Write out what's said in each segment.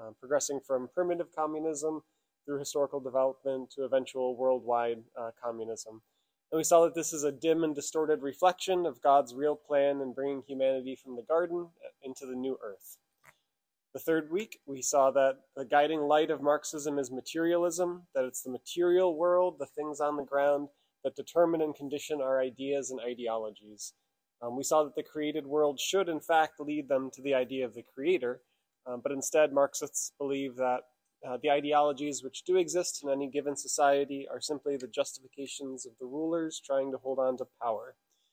progressing from primitive communism through historical development to eventual worldwide communism. And we saw that this is a dim and distorted reflection of God's real plan in bringing humanity from the garden into the new earth. The third week, we saw that the guiding light of Marxism is materialism, that it's the material world, the things on the ground, that determine and condition our ideas and ideologies. We saw that the created world should, in fact, lead them to the idea of the creator, but instead Marxists believe that the ideologies which do exist in any given society are simply the justifications of the rulers trying to hold on to power.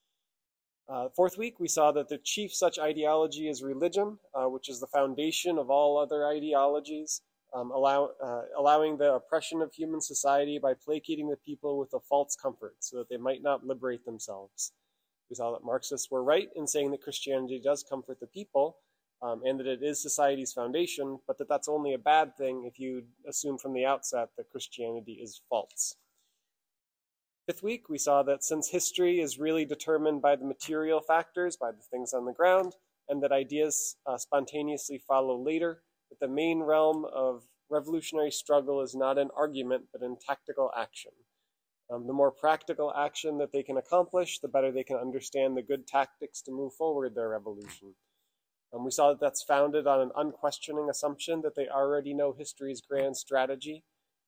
Fourth week, we saw that the chief such ideology is religion, which is the foundation of all other ideologies, allowing the oppression of human society by placating the people with a false comfort so that they might not liberate themselves. We saw that Marxists were right in saying that Christianity does comfort the people, and that it is society's foundation, but that that's only a bad thing if you assume from the outset that Christianity is false. Fifth week, we saw that since history is really determined by the material factors, by the things on the ground, and that ideas spontaneously follow later, that the main realm of revolutionary struggle is not in argument, but in tactical action. The more practical action that they can accomplish, the better they can understand the good tactics to move forward their revolution. We saw that that's founded on an unquestioning assumption that they already know history's grand strategy,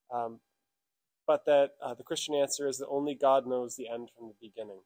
but that the Christian answer is that only God knows the end from the beginning.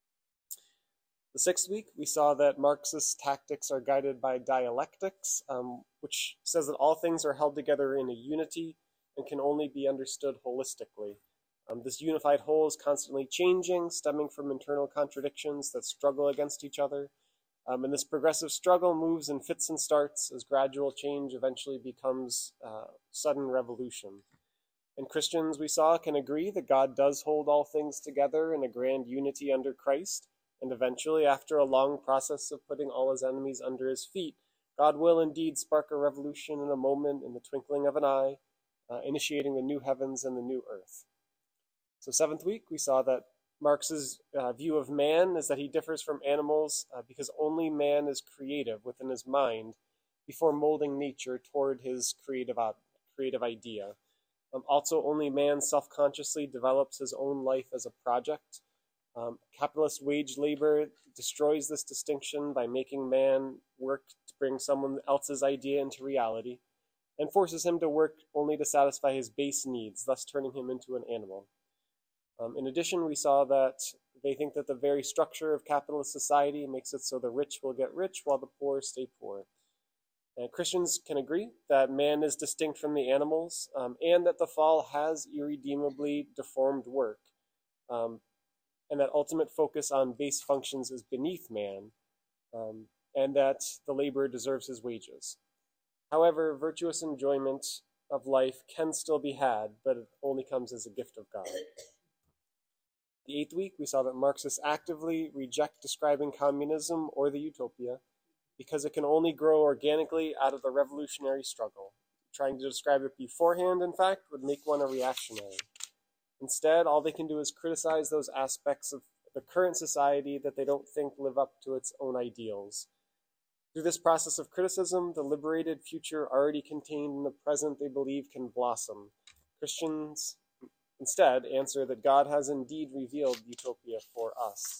The sixth week, we saw that Marxist tactics are guided by dialectics, which says that all things are held together in a unity and can only be understood holistically. This unified whole is constantly changing, stemming from internal contradictions that struggle against each other. And this progressive struggle moves in fits and starts as gradual change eventually becomes sudden revolution. And Christians, we saw, can agree that God does hold all things together in a grand unity under Christ, and eventually, after a long process of putting all his enemies under his feet, God will indeed spark a revolution in a moment, in the twinkling of an eye, initiating the new heavens and the new earth. So seventh week, we saw that Marx's view of man is that he differs from animals because only man is creative within his mind before molding nature toward his creative idea. Also, only man self-consciously develops his own life as a project. Capitalist wage labor destroys this distinction by making man work to bring someone else's idea into reality and forces him to work only to satisfy his base needs, thus turning him into an animal. In addition, we saw that they think that the very structure of capitalist society makes it so the rich will get rich while the poor stay poor. And Christians can agree that man is distinct from the animals and that the fall has irredeemably deformed work, and that ultimate focus on base functions is beneath man, and that the laborer deserves his wages. However, virtuous enjoyment of life can still be had, but it only comes as a gift of God. The eighth week, we saw that Marxists actively reject describing communism or the utopia because it can only grow organically out of the revolutionary struggle. Trying to describe it beforehand, in fact, would make one a reactionary. Instead, all they can do is criticize those aspects of the current society that they don't think live up to its own ideals. Through this process of criticism, the liberated future already contained in the present they believe can blossom. Christians instead answer that God has indeed revealed utopia for us.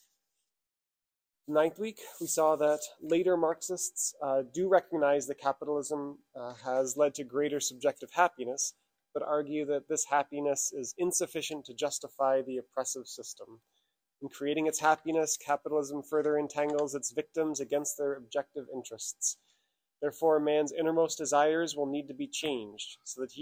The ninth week, we saw that later Marxists do recognize that capitalism has led to greater subjective happiness, but argue that this happiness is insufficient to justify the oppressive system. In creating its happiness, capitalism further entangles its victims against their objective interests. Therefore, man's innermost desires will need to be changed so that he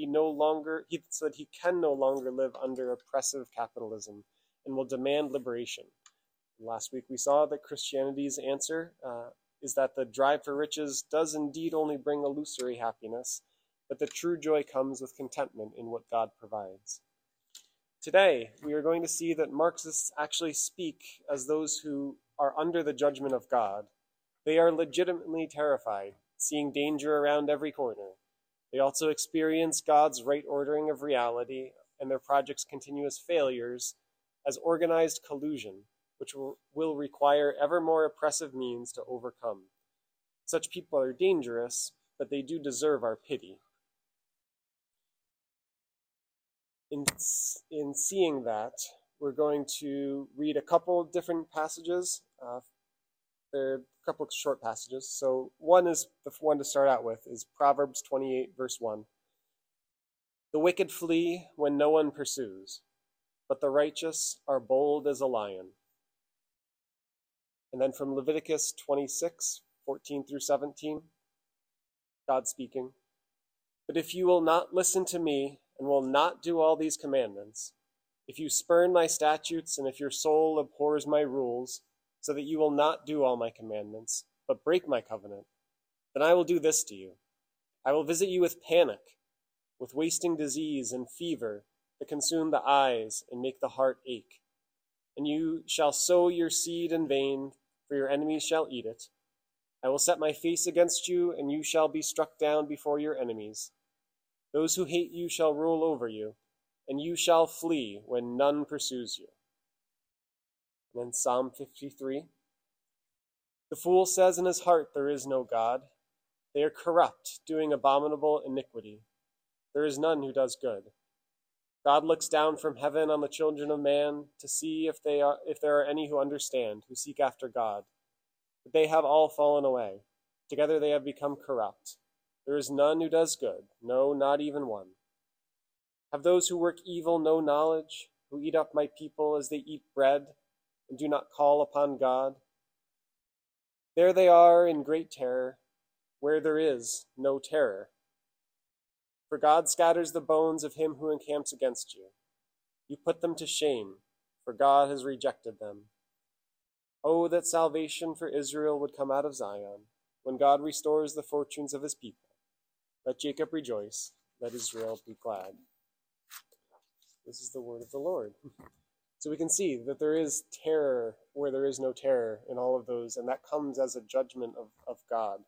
can no longer live under oppressive capitalism and will demand liberation. Last week we saw that Christianity's answer is that the drive for riches does indeed only bring illusory happiness, but the true joy comes with contentment in what God provides. Today, we are going to see that Marxists actually speak as those who are under the judgment of God. They are legitimately terrified, seeing danger around every corner. They also experience God's right ordering of reality and their projects' continuous failures as organized collusion, which will require ever more oppressive means to overcome. Such people are dangerous but they do deserve our pity. In seeing that, we're going to read a couple different passages. There are a couple of short passages. So one is the one to start out with is Proverbs 28, verse 1. The wicked flee when no one pursues, but the righteous are bold as a lion. And then from Leviticus 26, 14 through 17, God speaking. But if you will not listen to me and will not do all these commandments, if you spurn my statutes and if your soul abhors my rules, so that you will not do all my commandments, but break my covenant, then I will do this to you. I will visit you with panic, with wasting disease and fever that consume the eyes and make the heart ache. And you shall sow your seed in vain, for your enemies shall eat it. I will set my face against you, and you shall be struck down before your enemies. Those who hate you shall rule over you, and you shall flee when none pursues you. And then Psalm 53. The fool says in his heart, there is no God. They are corrupt, doing abominable iniquity. There is none who does good. God looks down from heaven on the children of man to see if there are any who understand, who seek after God. But they have all fallen away. Together they have become corrupt. There is none who does good, no, not even one. Have those who work evil no knowledge, who eat up my people as they eat bread, and do not call upon God? There they are in great terror, where there is no terror. For God scatters the bones of him who encamps against you. You put them to shame, for God has rejected them. Oh, that salvation for Israel would come out of Zion, when God restores the fortunes of his people. Let Jacob rejoice, let Israel be glad. This is the word of the Lord. So we can see that there is terror where there is no terror in all of those, and that comes as a judgment of God.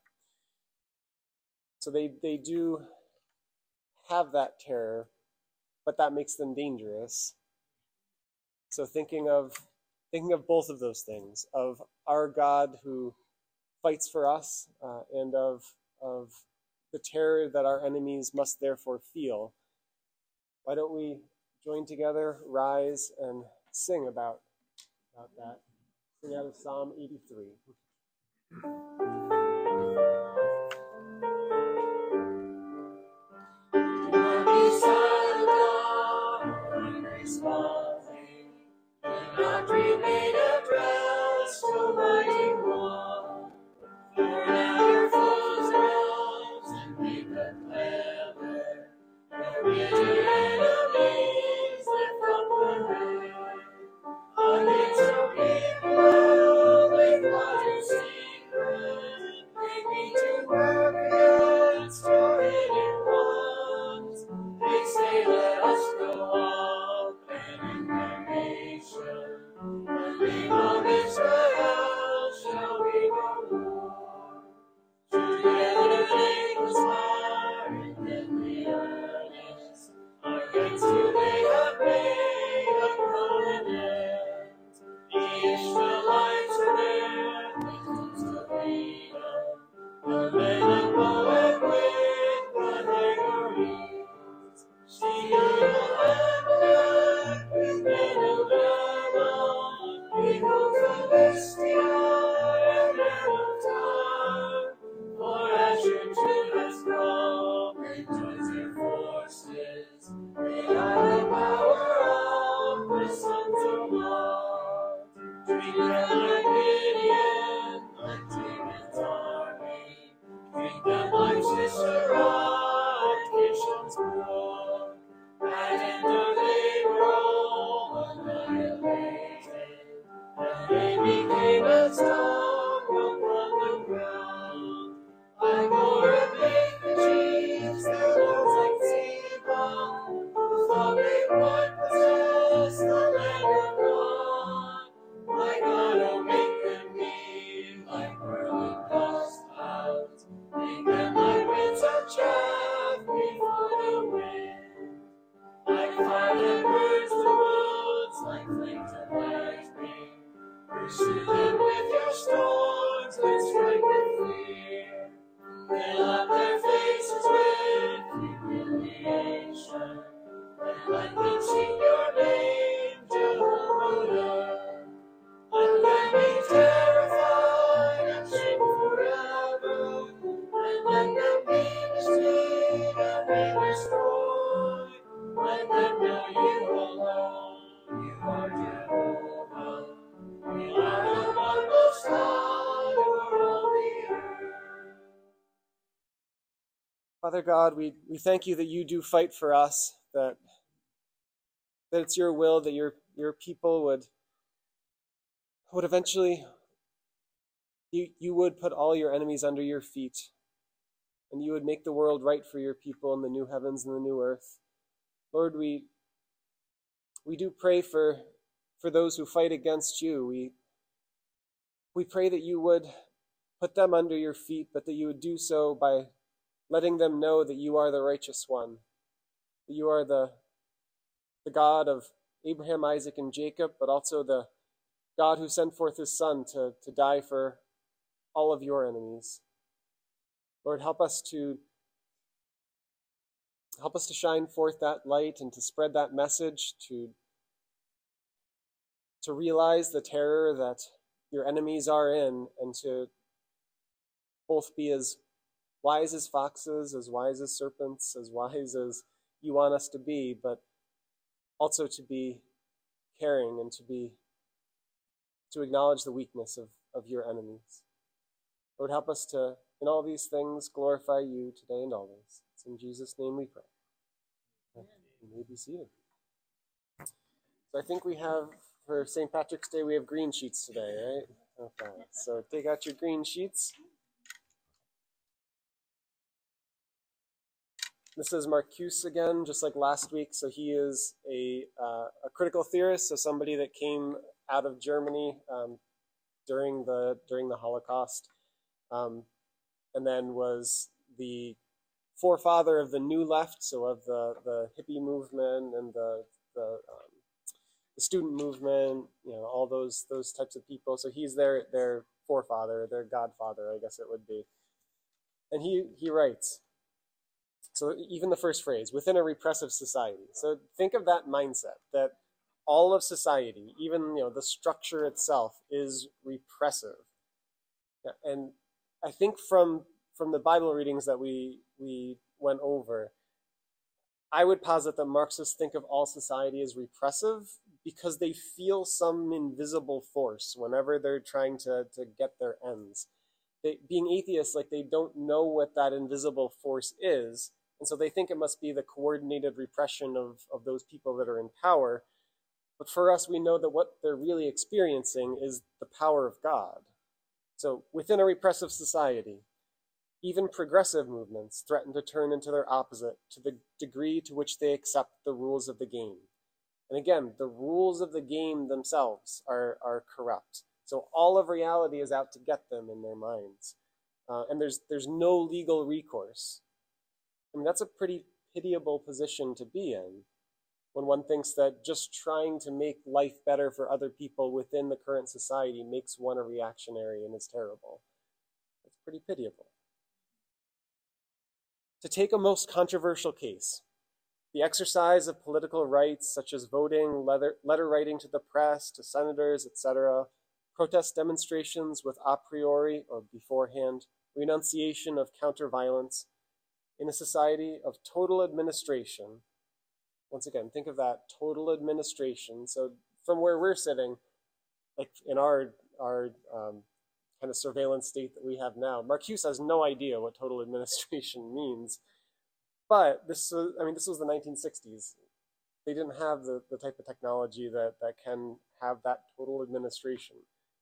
So they do have that terror, but that makes them dangerous. So thinking of both of those things, of our God who fights for us, and of the terror that our enemies must therefore feel, why don't we join together, rise, and sing about that? Sing out of Psalm 83. Father God, we thank you that you do fight for us, that it's your will that your people would eventually, you would put all your enemies under your feet, and you would make the world right for your people in the new heavens and the new earth. Lord, we do pray for those who fight against you. We pray that you would put them under your feet, but that you would do so by letting them know that you are the righteous one, that you are the God of Abraham, Isaac, and Jacob, but also the God who sent forth his Son to die for all of your enemies. Lord, help us to shine forth that light and to spread that message, to realize the terror that your enemies are in, and to both be as wise as foxes, as wise as serpents, as wise as you want us to be, but also to be caring and to acknowledge the weakness of your enemies. Lord, help us to, in all these things, glorify you today and always. It's in Jesus' name we pray. You may be seated. So I think we have, for St. Patrick's Day, we have green sheets today, right? Okay, so take out your green sheets. This is Marcuse again, just like last week. So he is a critical theorist, so somebody that came out of Germany during the Holocaust, and then was the forefather of the New Left, so of the hippie movement and the student movement, all those types of people. So he's their forefather, their godfather, I guess it would be. And he writes, so even the first phrase, within a repressive society. So think of that mindset, that all of society, even the structure itself, is repressive. And I think from the Bible readings that we went over, I would posit that Marxists think of all society as repressive because they feel some invisible force whenever they're trying to get their ends. Being atheists, like, they don't know what that invisible force is, and so they think it must be the coordinated repression of those people that are in power. But for us, we know that what they're really experiencing is the power of God. So within a repressive society, even progressive movements threaten to turn into their opposite to the degree to which they accept the rules of the game. And again, the rules of the game themselves are corrupt. So all of reality is out to get them in their minds. And there's no legal recourse. I mean, that's a pretty pitiable position to be in, when one thinks that just trying to make life better for other people within the current society makes one a reactionary and is terrible. It's pretty pitiable. To take a most controversial case, the exercise of political rights such as voting, letter writing to the press, to senators, etc., protest demonstrations with a priori or beforehand renunciation of counter-violence in a society of total administration. Once again, think of that, total administration. So from where we're sitting, like in our kind of surveillance state that we have now, Marcuse has no idea what total administration means. But this was the 1960s. They didn't have the type of technology that can have that total administration.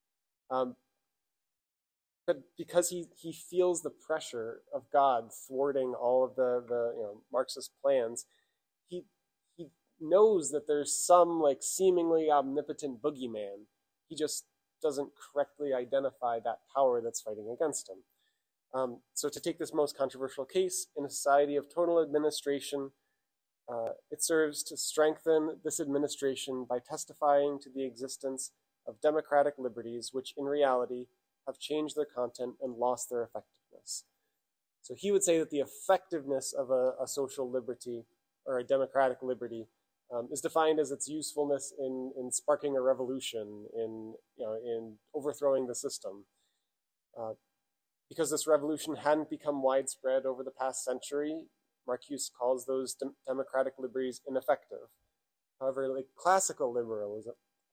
But because he feels the pressure of God thwarting all of the Marxist plans, he knows that there's some like seemingly omnipotent boogeyman. He just doesn't correctly identify that power that's fighting against him. So to take this most controversial case, in a society of total administration, it serves to strengthen this administration by testifying to the existence of democratic liberties, which in reality have changed their content and lost their effectiveness. So he would say that the effectiveness of a social liberty or a democratic liberty is defined as its usefulness in sparking a revolution, in overthrowing the system. Because this revolution hadn't become widespread over the past century, Marcuse calls those democratic liberties ineffective. However, like classical liberals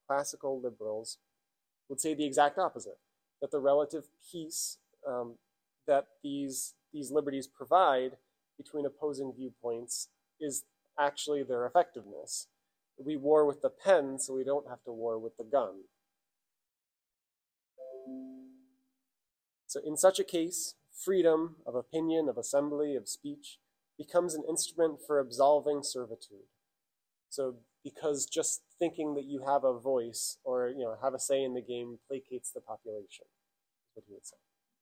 would say the exact opposite, that the relative peace that these liberties provide between opposing viewpoints is actually their effectiveness. We war with the pen, so we don't have to war with the gun. So in such a case, freedom of opinion, of assembly, of speech becomes an instrument for absolving servitude. So because just thinking that you have a voice or have a say in the game placates the population, is what he would say.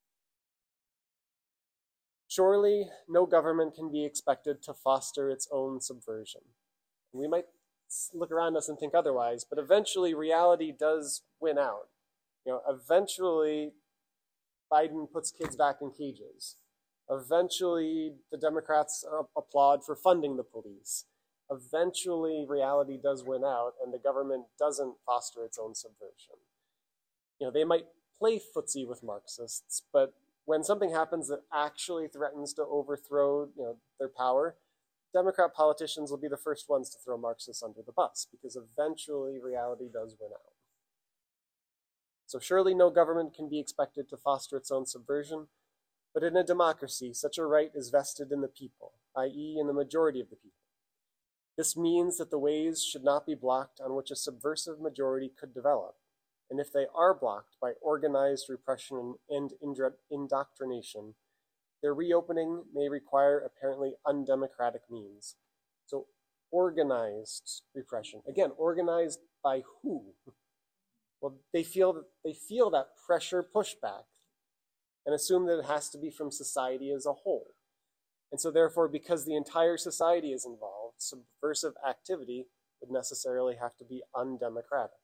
Surely no government can be expected to foster its own subversion. We might look around us and think otherwise, but eventually reality does win out. Eventually Biden puts kids back in cages. Eventually the Democrats applaud for funding the police. Eventually reality does win out and the government doesn't foster its own subversion. They might play footsie with Marxists, but when something happens that actually threatens to overthrow their power, Democrat politicians will be the first ones to throw Marxists under the bus, because eventually reality does win out. So surely no government can be expected to foster its own subversion, but in a democracy, such a right is vested in the people, i.e. in the majority of the people. This means that the ways should not be blocked on which a subversive majority could develop, and if they are blocked by organized repression and indoctrination, their reopening may require apparently undemocratic means. So organized repression. Again, organized by who? Well, they feel that pressure pushback and assume that it has to be from society as a whole. And so therefore, because the entire society is involved, subversive activity would necessarily have to be undemocratic.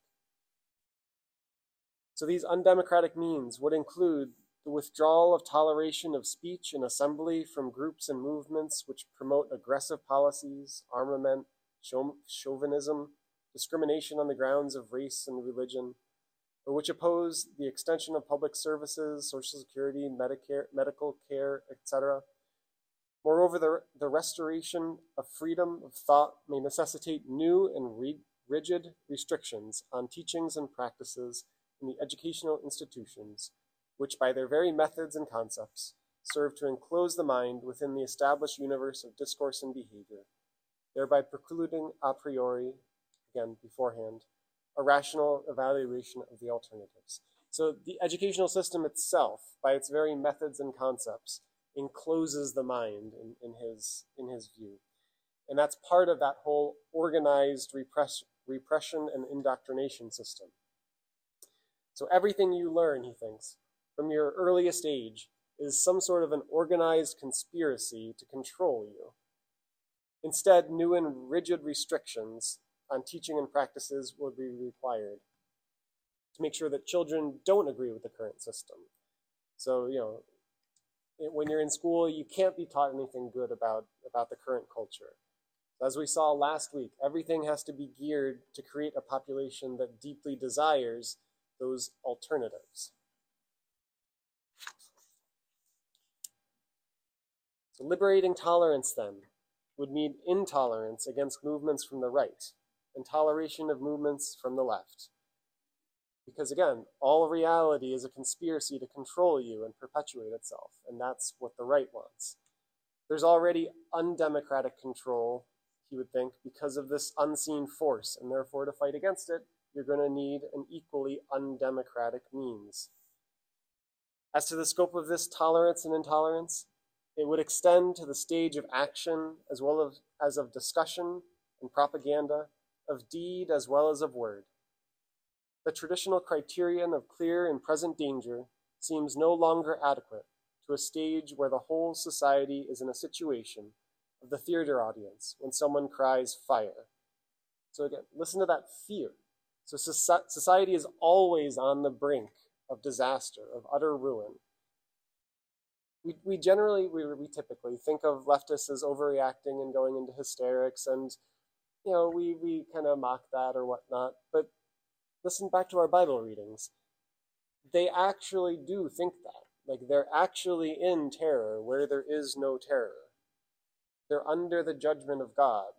So these undemocratic means would include the withdrawal of toleration of speech and assembly from groups and movements which promote aggressive policies, armament, chauvinism, discrimination on the grounds of race and religion, or which oppose the extension of public services, Social Security, Medicare, medical care, etc. Moreover, the restoration of freedom of thought may necessitate new and rigid restrictions on teachings and practices in the educational institutions, which by their very methods and concepts serve to enclose the mind within the established universe of discourse and behavior, thereby precluding a priori, again beforehand, a rational evaluation of the alternatives. So the educational system itself, by its very methods and concepts, encloses the mind in his view. And that's part of that whole organized repression and indoctrination system. So everything you learn, he thinks, from your earliest age is some sort of an organized conspiracy to control you. Instead, new and rigid restrictions on teaching and practices will be required to make sure that children don't agree with the current system. So, when you're in school, you can't be taught anything good about the current culture. As we saw last week, everything has to be geared to create a population that deeply desires those alternatives. So liberating tolerance, then, would mean intolerance against movements from the right and toleration of movements from the left. Because again, all reality is a conspiracy to control you and perpetuate itself, and that's what the right wants. There's already undemocratic control, he would think, because of this unseen force, and therefore to fight against it, you're going to need an equally undemocratic means. As to the scope of this tolerance and intolerance, it would extend to the stage of action as well as of discussion and propaganda, of deed as well as of word. The traditional criterion of clear and present danger seems no longer adequate to a stage where the whole society is in a situation of the theater audience when someone cries fire. So again, listen to that fear. So society is always on the brink of disaster, of utter ruin. We typically think of leftists as overreacting and going into hysterics, and we kind of mock that or whatnot. But listen back to our Bible readings. They actually do think that. Like, they're actually in terror where there is no terror. They're under the judgment of God.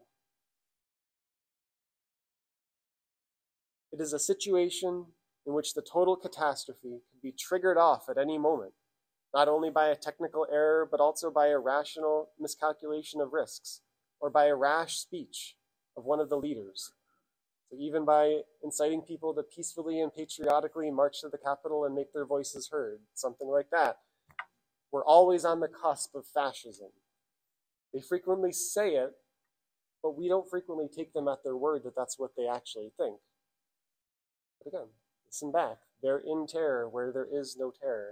It is a situation in which the total catastrophe could be triggered off at any moment, not only by a technical error, but also by a rational miscalculation of risks, or by a rash speech of one of the leaders. So even by inciting people to peacefully and patriotically march to the Capitol and make their voices heard, something like that. We're always on the cusp of fascism. They frequently say it, but we don't frequently take them at their word that that's what they actually think. But again, listen back. They're in terror where there is no terror.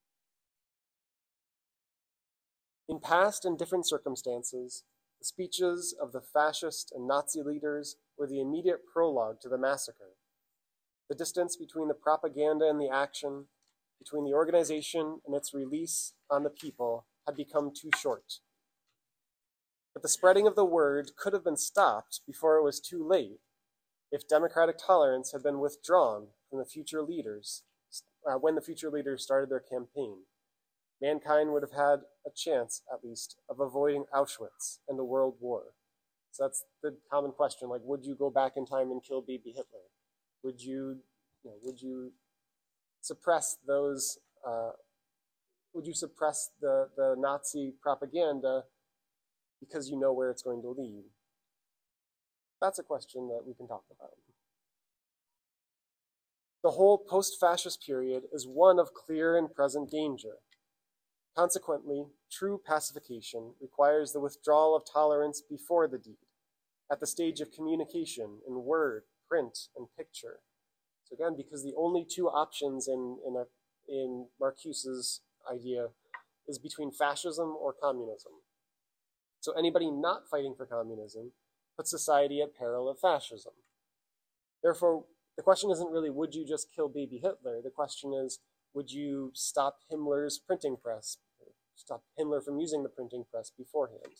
In past and different circumstances, the speeches of the fascist and Nazi leaders were the immediate prologue to the massacre. The distance between the propaganda and the action, between the organization and its release on the people, had become too short. But the spreading of the word could have been stopped before it was too late if democratic tolerance had been withdrawn from the future leaders when the future leaders started their campaign. Mankind would have had a chance, at least, of avoiding Auschwitz and a world war. So that's the common question, like, would you go back in time and kill baby Hitler? Would you suppress those, would you suppress the Nazi propaganda because you know where it's going to lead? That's a question that we can talk about. The whole post-fascist period is one of clear and present danger. Consequently, true pacification requires the withdrawal of tolerance before the deed, at the stage of communication in word, print, and picture. So again, because the only two options in Marcuse's idea is between fascism or communism. So anybody not fighting for communism puts society at peril of fascism. Therefore, the question isn't really, would you just kill baby Hitler? The question is, would you stop Himmler's printing press? Stop Himmler from using the printing press beforehand?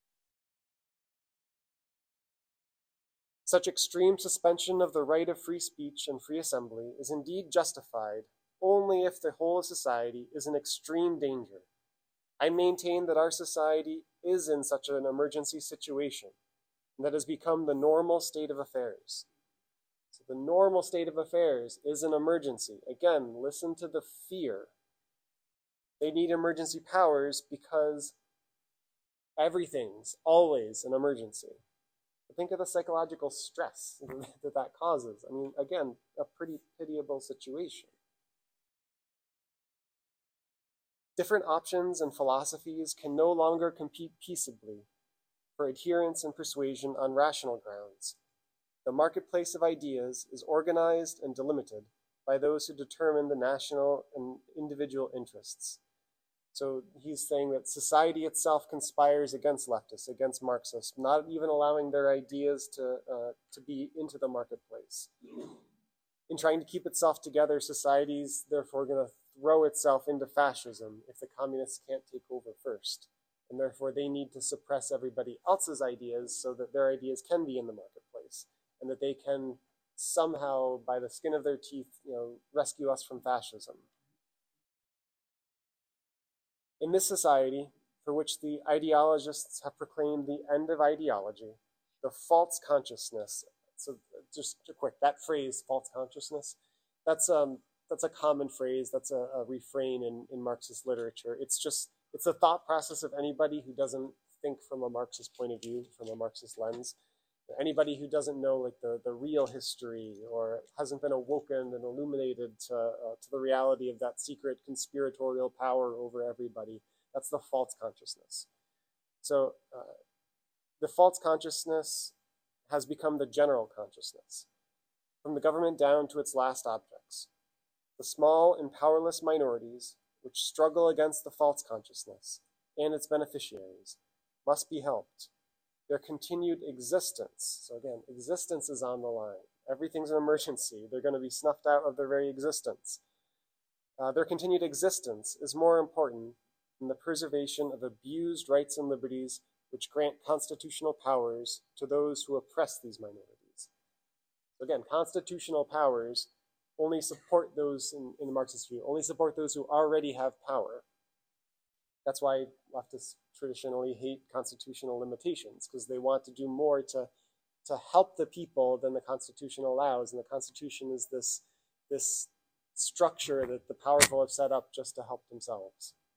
Such extreme suspension of the right of free speech and free assembly is indeed justified only if the whole of society is in extreme danger. I maintain that our society is in such an emergency situation, and that has become the normal state of affairs. So the normal state of affairs is an emergency. Again, listen to the fear. They need emergency powers because everything's always an emergency. But think of the psychological stress that causes. I mean, again, a pretty pitiable situation. Different options and philosophies can no longer compete peaceably for adherence and persuasion on rational grounds. The marketplace of ideas is organized and delimited by those who determine the national and individual interests. So he's saying that society itself conspires against leftists, against Marxists, not even allowing their ideas to be into the marketplace. In trying to keep itself together, society's therefore going to throw itself into fascism if the communists can't take over first. And therefore they need to suppress everybody else's ideas so that their ideas can be in the marketplace and that they can somehow, by the skin of their teeth, rescue us from fascism. In this society, for which the ideologists have proclaimed the end of ideology, the false consciousness, so just quick, that phrase, false consciousness, that's a common phrase, that's a refrain in Marxist literature. It's a thought process of anybody who doesn't think from a Marxist point of view, from a Marxist lens. Anybody who doesn't know like the real history or hasn't been awoken and illuminated to the reality of that secret conspiratorial power over everybody, that's the false consciousness. So the false consciousness has become the general consciousness, from the government down to its last objects. The small and powerless minorities which struggle against the false consciousness and its beneficiaries must be helped. Their continued existence, so again, existence is on the line. Everything's an emergency. They're going to be snuffed out of their very existence. Their continued existence is more important than the preservation of abused rights and liberties which grant constitutional powers to those who oppress these minorities. So again, constitutional powers only support those, in the Marxist view, only support those who already have power. That's why leftists traditionally hate constitutional limitations, because they want to do more to help the people than the Constitution allows. And the Constitution is this structure that the powerful have set up just to help themselves.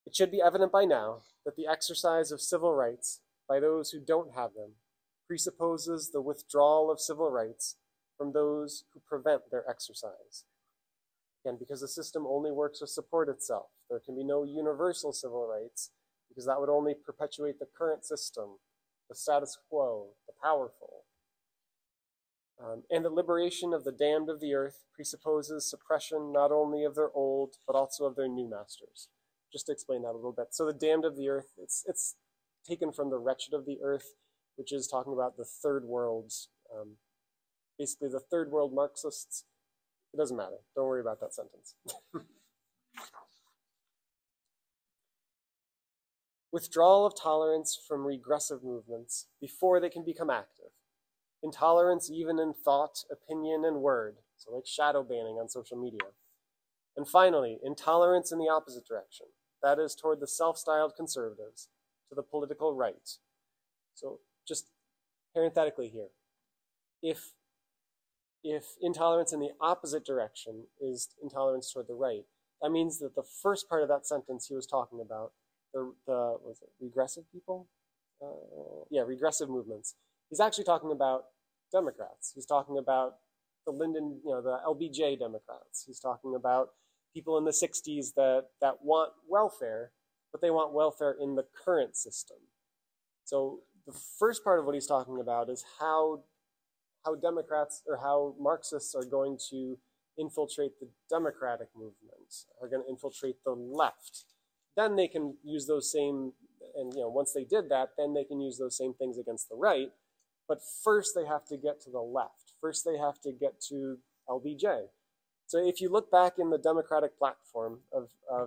It should be evident by now that the exercise of civil rights by those who don't have them presupposes the withdrawal of civil rights from those who prevent their exercise. Again, because the system only works to support itself. There can be no universal civil rights, because that would only perpetuate the current system, the status quo, the powerful. And the liberation of the damned of the earth presupposes suppression not only of their old, but also of their new masters. Just to explain that a little bit. So the damned of the earth, it's taken from the wretched of the earth, which is talking about the third worlds. Basically, the third world Marxists. It doesn't matter. Don't worry about that sentence. Withdrawal of tolerance from regressive movements before they can become active. Intolerance even in thought, opinion, and word, so like shadow banning on social media. And finally, intolerance in the opposite direction, that is toward the self-styled conservatives, to the political right. So just parenthetically here, if intolerance in the opposite direction is intolerance toward the right, that means that the first part of that sentence he was talking about, was it regressive people? Regressive movements. He's actually talking about Democrats. He's talking about the LBJ Democrats. He's talking about people in the 60s that want welfare, but they want welfare in the current system. So the first part of what he's talking about is how Democrats or how Marxists are going to infiltrate the democratic movement, are going to infiltrate the left. Then they can use those same, and once they did that, then they can use those same things against the right. But first they have to get to the left. First they have to get to LBJ. So if you look back in the Democratic platform of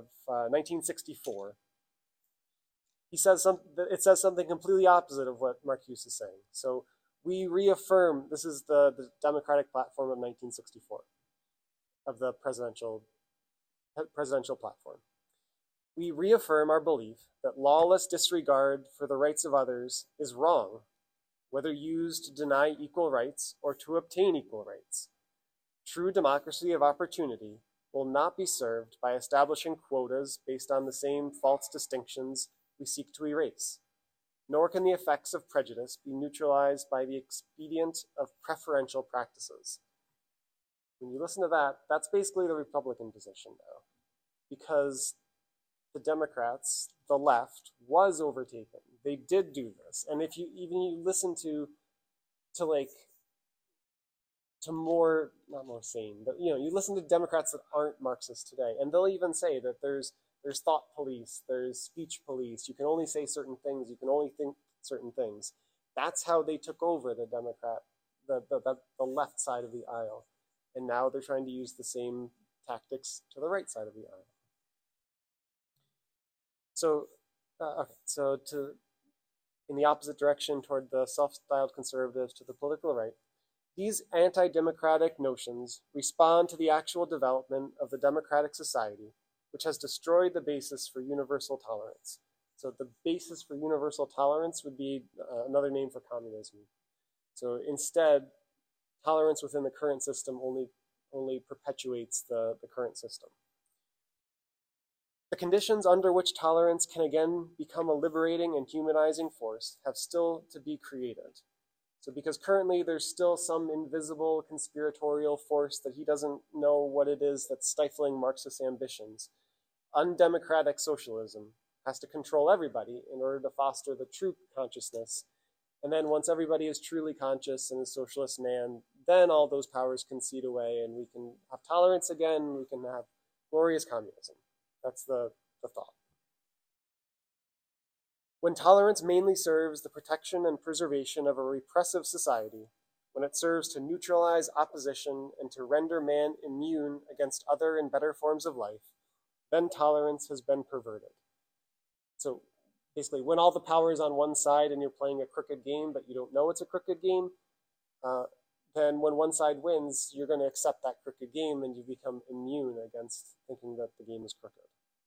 1964, it says something completely opposite of what Marcuse is saying. So we reaffirm, this is the Democratic platform of 1964, of the presidential platform. We reaffirm our belief that lawless disregard for the rights of others is wrong, whether used to deny equal rights or to obtain equal rights. True democracy of opportunity will not be served by establishing quotas based on the same false distinctions we seek to erase, nor can the effects of prejudice be neutralized by the expedient of preferential practices. When you listen to that, that's basically the Republican position now, because the Democrats, the left, was overtaken. They did do this. And if you listen to more, not more sane, but you listen to Democrats that aren't Marxist today, and they'll even say that there's thought police, there's speech police, you can only say certain things, you can only think certain things. That's how they took over the the left side of the aisle. And now they're trying to use the same tactics to the right side of the aisle. So, in the opposite direction toward the self-styled conservatives to the political right, these anti-democratic notions respond to the actual development of the democratic society, which has destroyed the basis for universal tolerance. So the basis for universal tolerance would be another name for communism. So instead, tolerance within the current system only perpetuates the current system. The conditions under which tolerance can again become a liberating and humanizing force have still to be created. So because currently there's still some invisible conspiratorial force that he doesn't know what it is that's stifling Marxist ambitions, undemocratic socialism has to control everybody in order to foster the true consciousness. And then once everybody is truly conscious and a socialist man, then all those powers can cede away and we can have tolerance again, we can have glorious communism. That's the thought. When tolerance mainly serves the protection and preservation of a repressive society, when it serves to neutralize opposition and to render man immune against other and better forms of life, then tolerance has been perverted. So basically, when all the power is on one side and you're playing a crooked game, but you don't know it's a crooked game, then when one side wins, you're going to accept that crooked game and you become immune against thinking that the game is crooked.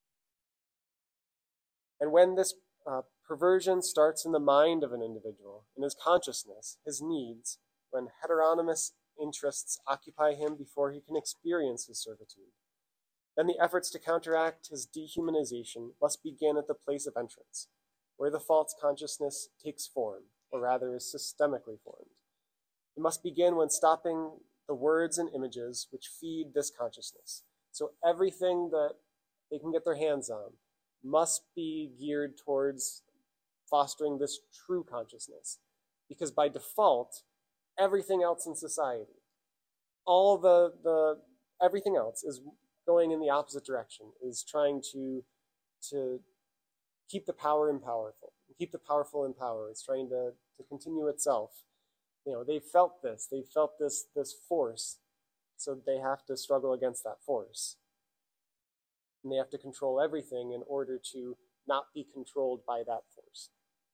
And when this perversion starts in the mind of an individual, in his consciousness, his needs, when heteronymous interests occupy him before he can experience his servitude, Then the efforts to counteract his dehumanization must begin at the place of entrance, where the false consciousness takes form, or rather is systemically formed. It must begin when stopping the words and images which feed this consciousness. So everything that they can get their hands on must be geared towards fostering this true consciousness. Because by default, everything else in society, all everything else is going in the opposite direction, is trying to keep the power in powerful, keep the powerful in power. It's trying to continue itself. They felt this force, so they have to struggle against that force. And they have to control everything in order to not be controlled by that force.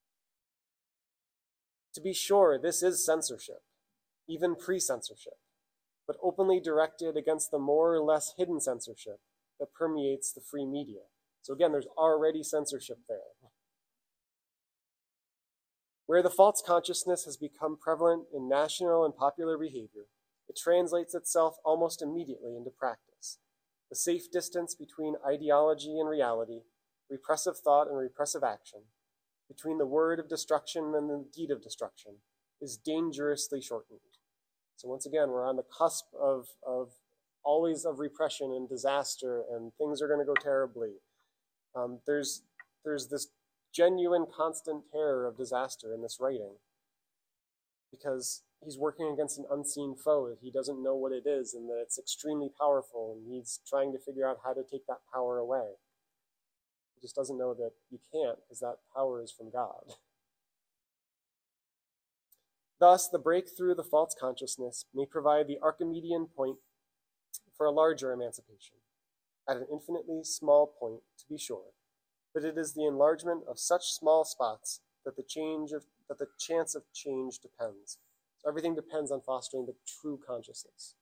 To be sure, this is censorship, even pre-censorship, but openly directed against the more or less hidden censorship that permeates the free media. So again, there's already censorship there. Where the false consciousness has become prevalent in national and popular behavior, it translates itself almost immediately into practice. The safe distance between ideology and reality, repressive thought and repressive action, between the word of destruction and the deed of destruction, is dangerously shortened. So once again, we're on the cusp of always of repression and disaster, and things are going to go terribly. There's this genuine constant terror of disaster in this writing, because he's working against an unseen foe. He doesn't know what it is, and that it's extremely powerful, and he's trying to figure out how to take that power away. He just doesn't know that you can't, because that power is from God. Thus, the breakthrough of the false consciousness may provide the Archimedean point for a larger emancipation, at an infinitely small point, to be sure, but it is the enlargement of such small spots that the chance of change depends. So everything depends on fostering the true consciousness.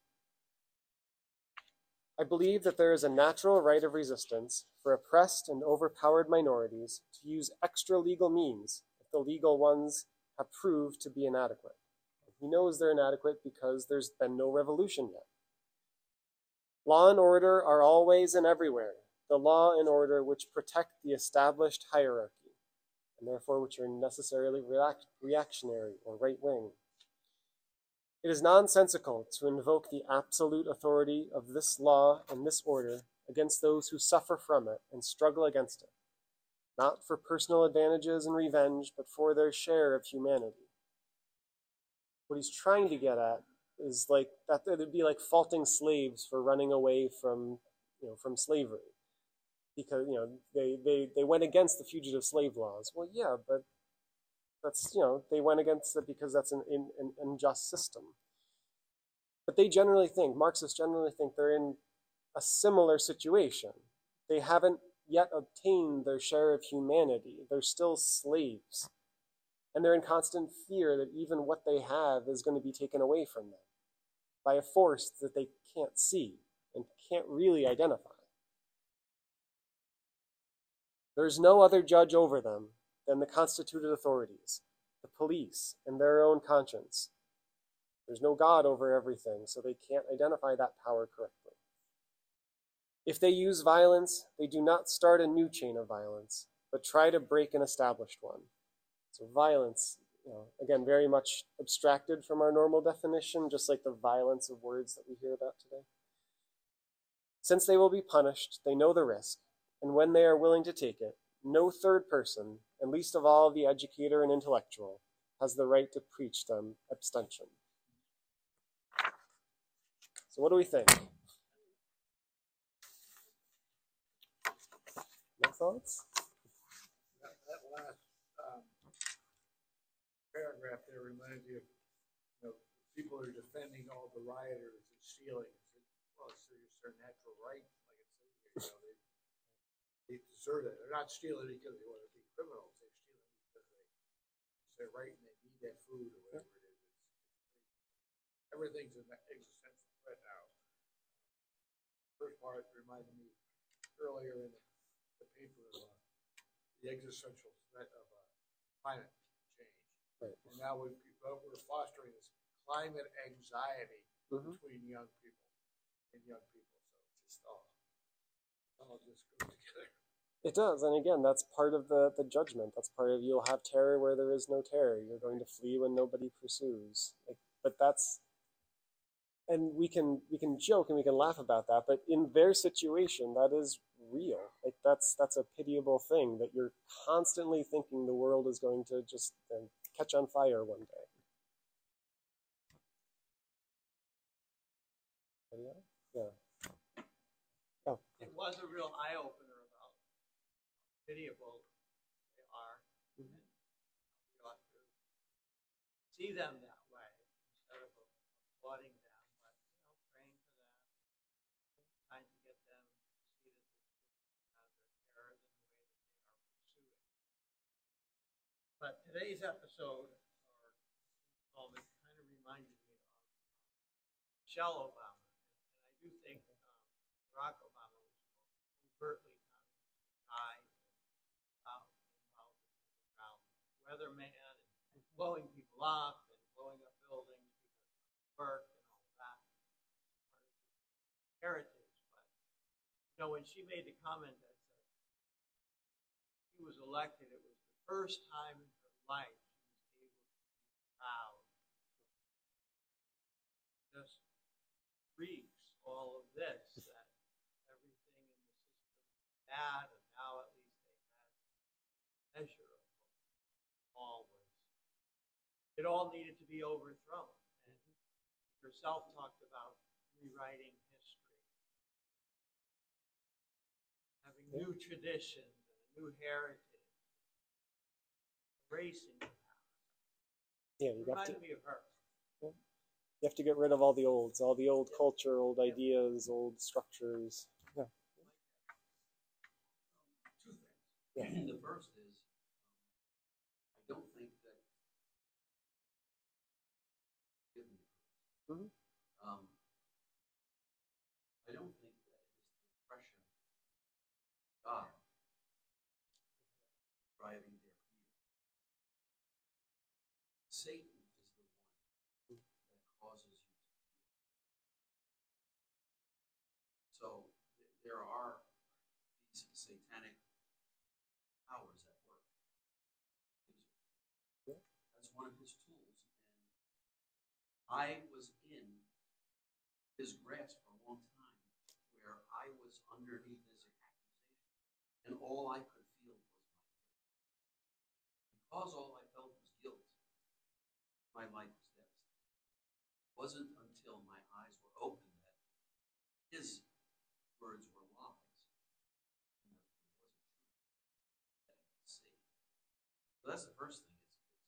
I believe that there is a natural right of resistance for oppressed and overpowered minorities to use extra legal means if the legal ones have proved to be inadequate. He knows they're inadequate because there's been no revolution yet. Law and order are always and everywhere the law and order which protect the established hierarchy, and therefore which are necessarily reactionary or right-wing. It is nonsensical to invoke the absolute authority of this law and this order against those who suffer from it and struggle against it, not for personal advantages and revenge, but for their share of humanity. What he's trying to get at is like that it'd be like faulting slaves for running away from slavery, because they went against the fugitive slave laws. Well, yeah, but that's they went against it because that's an unjust system. But Marxists generally think they're in a similar situation. They haven't yet obtained their share of humanity. They're still slaves. And they're in constant fear that even what they have is going to be taken away from them by a force that they can't see and can't really identify. There's no other judge over them than the constituted authorities, the police, and their own conscience. There's no God over everything, so they can't identify that power correctly. If they use violence, they do not start a new chain of violence, but try to break an established one. So violence, again, very much abstracted from our normal definition, just like the violence of words that we hear about today. Since they will be punished, they know the risk, and when they are willing to take it, no third person, and least of all the educator and intellectual, has the right to preach them abstention. So what do we think? No thoughts? That last paragraph there reminds me of people are defending all the rioters and stealing. Well, it's their natural right, like it says here. They deserve it. They're not stealing because they want to be criminals. They're stealing because it's their right and they need that food or whatever it is. Everything's an existential threat now. First part reminded me earlier in the paper of the existential threat of climate change. Right. And now we're fostering this climate anxiety between young people and young people. So it's just all just go together. It does, and again, that's part of the judgment. That's part of you'll have terror where there is no terror. You're going to flee when nobody pursues. Like, but that's, and we can joke and we can laugh about that, but in their situation, that is real. Like that's a pitiable thing that you're constantly thinking the world is going to just catch on fire one day. Yeah. Oh. It was a real eye opener about how pitiable they are. Mhm. And we ought to see them that way instead of applauding them, but praying for them, trying to get them to see that their terror in the way that they are pursuing. But today's episode, or installment, kind of reminded me of Michelle Obama, and I do think Barack Obama was overtly communist guy, involved around weatherman and blowing people up and blowing up buildings because of work and all of that. Part of his heritage. But when she made the comment that said he was elected, it was the first time in her life she was able to be proud. Just reeks all of this that everything in the system was bad, and now at least they had measure of what it all needed to be overthrown. And herself talked about rewriting history, having new traditions and a new heritage, erasing the past. Yeah, It reminded me of her. You have to get rid of all the olds, all the old culture, old ideas, old structures. Yeah. Two things. Yeah. The first is, I don't think that, give me Mhm. I don't think that it is the oppression of God driving their fear. Satan is the one that causes you to fear. So there are these satanic powers at work. Yeah. That's one of his tools. And I was in his grasp for a long time where I was underneath his accusation. And all I could feel was my guilt. Because all I felt was guilt, my life was devastated. It wasn't until my eyes were opened that his words were lies. And that it wasn't true that I could see. So that's the first thing.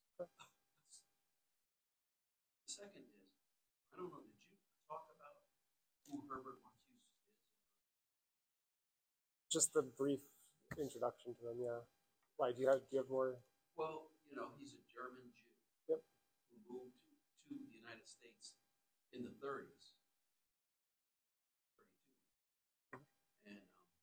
The second is, I don't know, did you talk about who Herbert Marcuse is? Just the brief introduction to them, yeah. Why, do you have more? Well, he's a German Jew. Yep. Who moved to the United States in the 30s. 32. And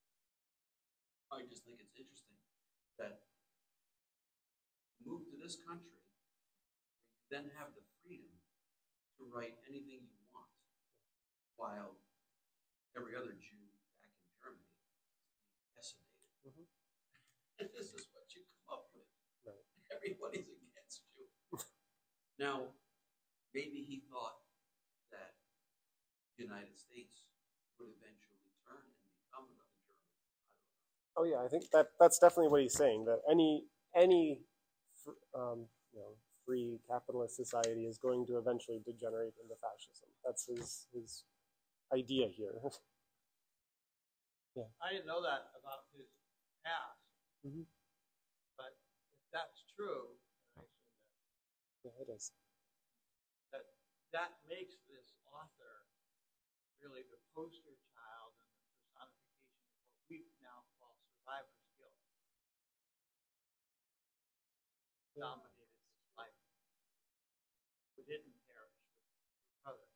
I just think it's interesting that you move to this country, you then have the freedom to write anything you want, while every other Jew back in Germany is being decimated. Mhm. And this is what you come up with. Right. Everybody's against you. Now, maybe he thought that the United States would eventually turn and become another Germany. I don't know. Oh yeah, I think that's definitely what he's saying. That any free capitalist society is going to eventually degenerate into fascism. That's his idea here. Yeah. I didn't know that about his past, Mhm. but if that's true, and I assume Yeah, it is. that makes this author really the poster child and the personification of what we now call survivor's guilt. Dominated his life. Who didn't perish with others.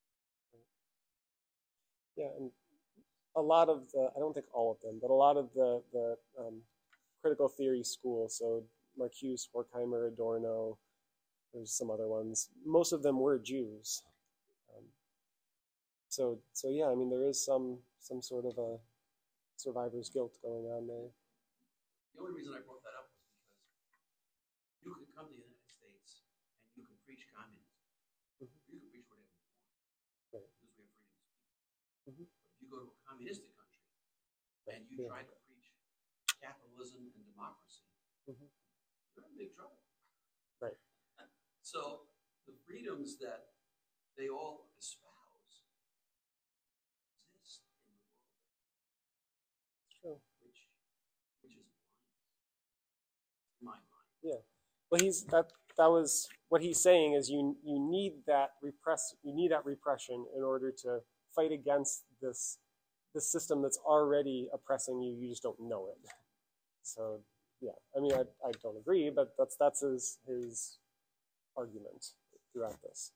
Yeah, and a lot of I don't think all of them, but a lot of the critical theory school, so Marcuse, Horkheimer, Adorno, there's some other ones. Most of them were Jews. So yeah, I mean, there is some sort of a survivor's guilt going on there. The only reason I brought that up was because you could come to the United States and you could preach communism. Mhm. You could preach whatever you want. Right. Because we have freedom of speech. Mhm. But if you go to a communistic country and you Yeah. try to preach capitalism and democracy, Mhm. you're in big trouble. Right. So the freedoms that they all espouse exist in the world, It's true. which is blind in my mind. Yeah. Well, that was what he's saying is you need that repression in order to fight against this system that's already oppressing you. You just don't know it. So yeah, I mean, I don't agree, but that's his argument throughout this.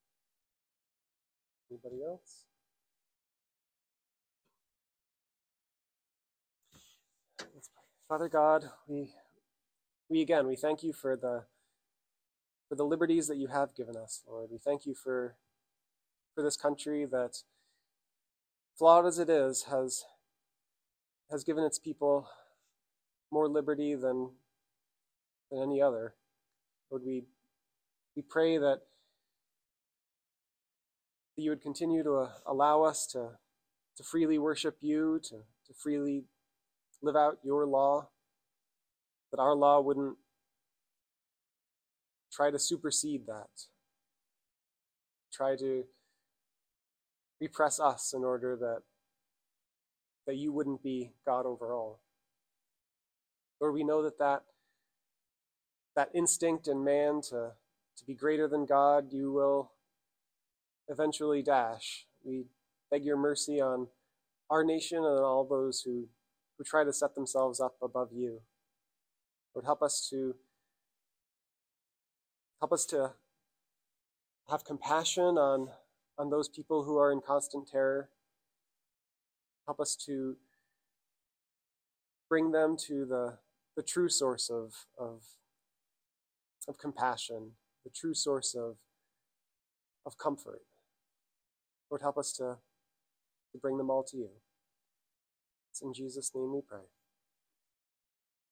Anybody else? Let's pray. Father God, we again thank you for the liberties that you have given us, Lord. We thank you for this country that, flawed as it is, has given its people more liberty than any other. Lord, we pray that you would continue to allow us to freely worship you, to freely live out your law, that our law wouldn't try to supersede that, try to repress us in order that you wouldn't be God over all. Lord, we know that instinct in man to be greater than God, you will eventually dash. We beg your mercy on our nation and on all those who try to set themselves up above you. Lord, help us to have compassion on those people who are in constant terror. Help us to bring them to the true source of compassion, the true source of comfort. Lord, help us to bring them all to you. It's in Jesus' name we pray.